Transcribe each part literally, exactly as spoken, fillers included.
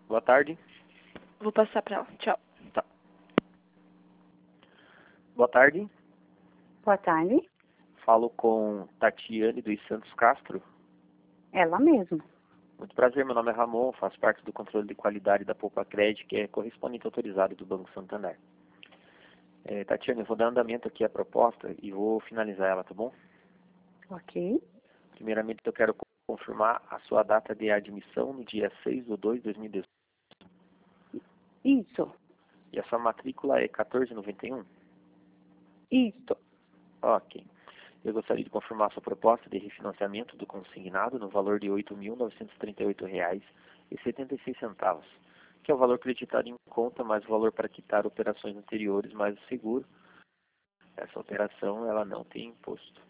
Boa tarde. Vou passar pra ela. Tchau. Tá. Boa tarde. Boa tarde. Falo com Tatiane dos Santos Castro. Ela mesma. Muito prazer, meu nome é Ramon, faço parte do controle de qualidade da Poupa Cred, que é correspondente autorizado do Banco Santander. É, Tatiane, eu vou dar andamento aqui à proposta e vou finalizar ela, tá bom? Ok. Primeiramente, eu quero confirmar a sua data de admissão no dia seis de dois de dois mil e dezoito. Isso. E a sua matrícula é quatorze noventa e um? Isso. Ok. Eu gostaria de confirmar a sua proposta de refinanciamento do consignado no valor de oito mil novecentos e trinta e oito reais e setenta e seis centavos, que é o valor creditado em conta mais o valor para quitar operações anteriores mais o seguro. Essa operação ela não tem imposto.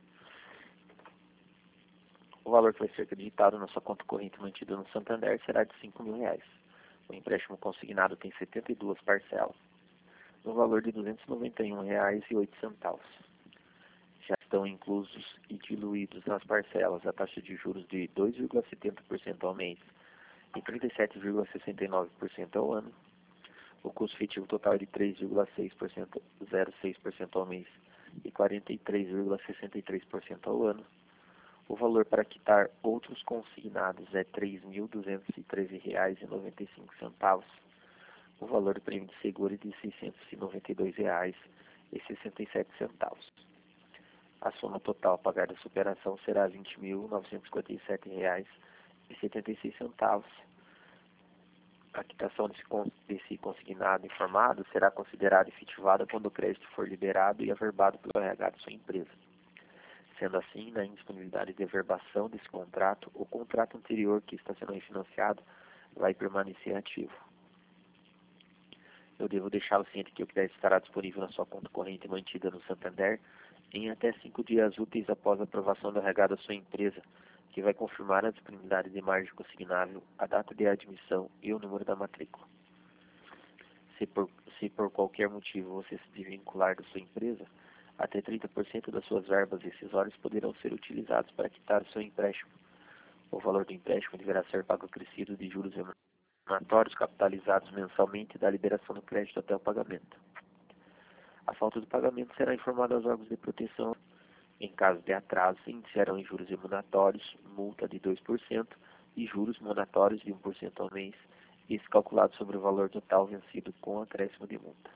O valor que vai ser acreditado na sua conta corrente mantida no Santander será de cinco mil reais. O empréstimo consignado tem setenta e duas parcelas, no valor de duzentos e noventa e um reais e oito centavos. Já estão inclusos e diluídos nas parcelas a taxa de juros de dois vírgula setenta por cento ao mês e trinta e sete vírgula sessenta e nove por cento ao ano. O custo efetivo total é de três vírgula seis por cento, zero vírgula seis por cento ao mês e quarenta e três vírgula sessenta e três por cento ao ano. O valor para quitar outros consignados é três mil duzentos e treze reais e noventa e cinco centavos. O valor do prêmio de seguro é de seiscentos e noventa e dois reais e sessenta e sete centavos. A soma total a pagar dessa operação será vinte mil novecentos e cinquenta e sete reais e setenta e seis centavos. A quitação desse, desse consignado informado será considerada efetivada quando o crédito for liberado e averbado pelo R H de sua empresa. Sendo assim, na indisponibilidade de averbação desse contrato, o contrato anterior que está sendo refinanciado vai permanecer ativo. Eu devo deixá-lo ciente que o crédito estará disponível na sua conta corrente mantida no Santander em até cinco dias úteis após a aprovação do R H da sua empresa, que vai confirmar a disponibilidade de margem consignável, a data de admissão e o número da matrícula. Se por, se por qualquer motivo você se desvincular da sua empresa, até trinta por cento das suas verbas rescisórias poderão ser utilizados para quitar o seu empréstimo. O valor do empréstimo deverá ser pago acrescido de juros remuneratórios capitalizados mensalmente da liberação do crédito até o pagamento. A falta do pagamento será informada aos órgãos de proteção. Em caso de atraso, se iniciarão em juros remuneratórios, multa de dois por cento e juros monatórios de um por cento ao mês, isso calculado sobre o valor total vencido com acréscimo de multa.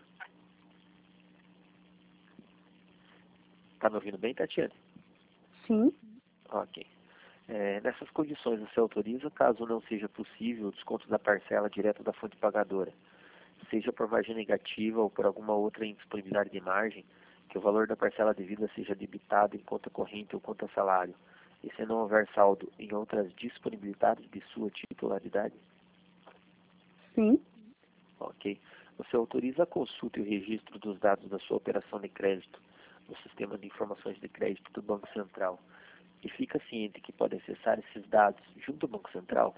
Está me ouvindo bem, Tatiane? Sim. Ok. É, nessas condições, você autoriza, caso não seja possível, o desconto da parcela direto da fonte pagadora, seja por margem negativa ou por alguma outra indisponibilidade de margem, que o valor da parcela devida seja debitado em conta corrente ou conta salário, e se não houver saldo em outras disponibilidades de sua titularidade? Sim. Ok. Você autoriza a consulta e o registro dos dados da sua operação de crédito no Sistema de Informações de Crédito do Banco Central e fica ciente que pode acessar esses dados junto ao Banco Central?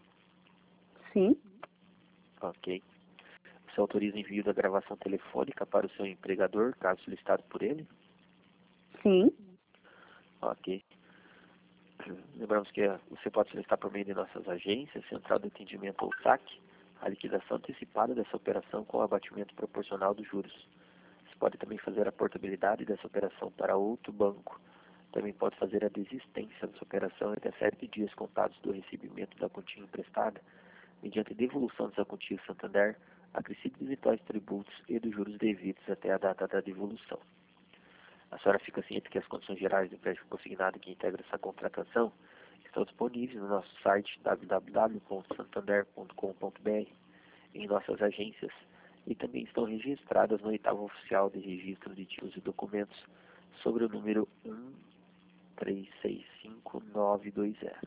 Sim. Ok. Você autoriza o envio da gravação telefônica para o seu empregador, caso solicitado por ele? Sim. Ok. Lembramos que você pode solicitar por meio de nossas agências, Central de Atendimento ou S A C, a liquidação antecipada dessa operação com o abatimento proporcional dos juros. Você pode também fazer a portabilidade dessa operação para outro banco. Também pode fazer a desistência dessa operação até sete dias contados do recebimento da quantia emprestada, mediante devolução dessa quantia ao Santander, acrescido de eventuais tributos e dos juros devidos até a data da devolução. A senhora fica ciente que as condições gerais do empréstimo consignado que integra essa contratação estão disponíveis no nosso site w w w ponto santander ponto com ponto b r, em nossas agências, e também estão registradas no oitavo oficial de registro de títulos e documentos sobre o número um três seis cinco nove dois zero.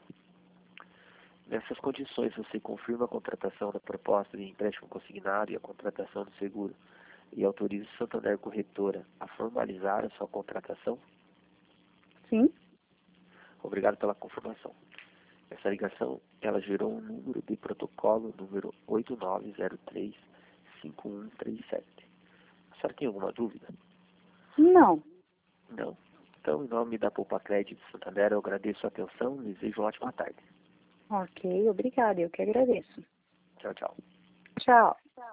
Nessas condições, você confirma a contratação da proposta de empréstimo consignado e a contratação do seguro e autoriza o Santander Corretora a formalizar a sua contratação? Sim. Obrigado pela confirmação. Essa ligação, ela gerou um número de protocolo, número oito nove zero três cinco um três sete. A senhora tem alguma dúvida? Não. Não? Então, em nome da Poupa Cred de Santander, eu agradeço a atenção e desejo uma ótima tarde. Ok, obrigada. Eu que agradeço. Tchau, tchau. Tchau.